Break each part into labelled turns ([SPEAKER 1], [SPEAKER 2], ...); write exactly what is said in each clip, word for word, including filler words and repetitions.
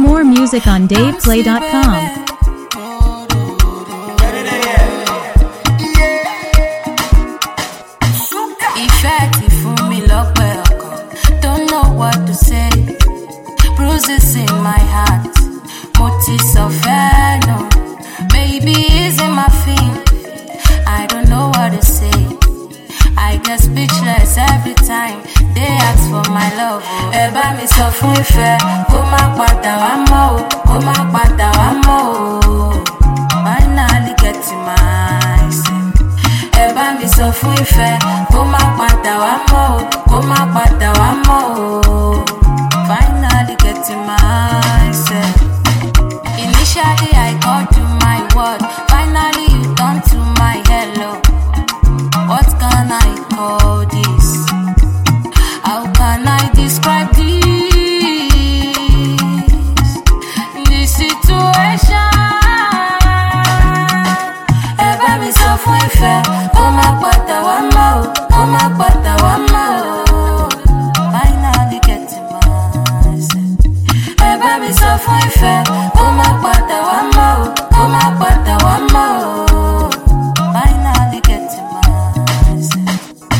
[SPEAKER 1] More music on dave play dot com.
[SPEAKER 2] Don't know what to say. Bruises in my heart, motives of no. Baby is in my feet. I don't know what to say. I get speechless every time they ask for my love. Eba mi sọ fún ìfẹ́, kó má padà wá mọ́ o, kó má padà wá mọ́ o. Finally getting myself. Eba mi sọ fún ìfẹ́, kó má padà wá mọ́ o, kó má padà wá mọ́ o. Finally getting myself. Initially I called you my word. Finally you turn to my hello. What can I call this? How can I describe this? This situation. Eba mi sọ fún ìfẹ́, kó má padà wá mọ́ o, kó má padà wá mọ́ o. Finally getting myself. Eba mi sọ fún ìfẹ́, kó má padà wá mọ́ o, kó má padà wá mọ́ o. Finally getting myself.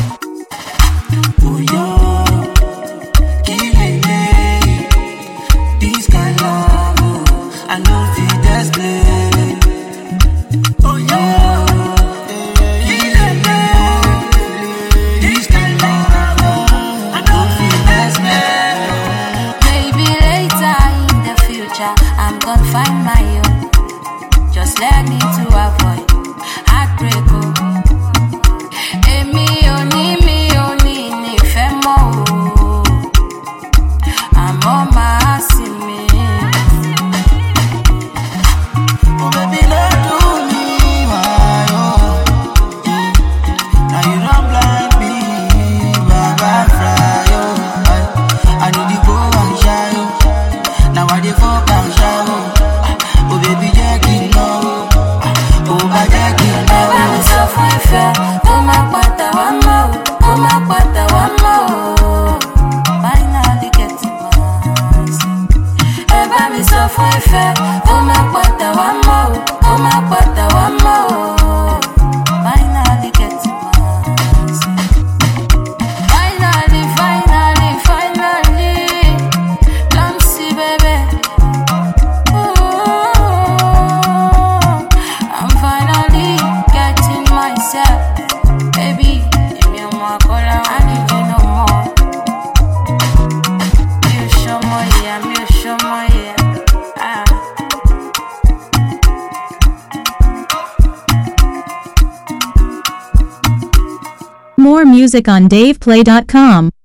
[SPEAKER 3] Oh yo, killing me. This kind love, oh, I know fit display. Oh yo, killing me. This kind love, oh, I know fit display.
[SPEAKER 2] Maybe later in the future, I'm gonna find my own. Just let me to avoid heartbreak. Oh. Èmi ò ní, mi ò ní nífẹ̀ẹ́ mọ́ o. Àmọ́ màá sinmi.
[SPEAKER 3] Oh baby, don't do me why oh. Now you don't blind me, baba fry oh. I, I need to go and shy oh. Now I dey fuck and shy oh. Oh baby, jẹ́ kí n lọ oh. Oh bá jẹ́ kí n lọ
[SPEAKER 2] Eba mi sọ fún ìfẹ́, kó má padà wá mọ́ o, kó má padà wá mọ́ o. Finally getting myself. Eba mi sọ fún ìfẹ́, kó má padà wá mọ́ o, kó má padà wá mọ́ o. Finally getting myself. Finally, finally, finally, come see baby. Ooh, I'm finally getting myself. Baby, give me more color, I need you no more. You show more, yeah, you show more, yeah. Ah.
[SPEAKER 1] More music on dave play dot com.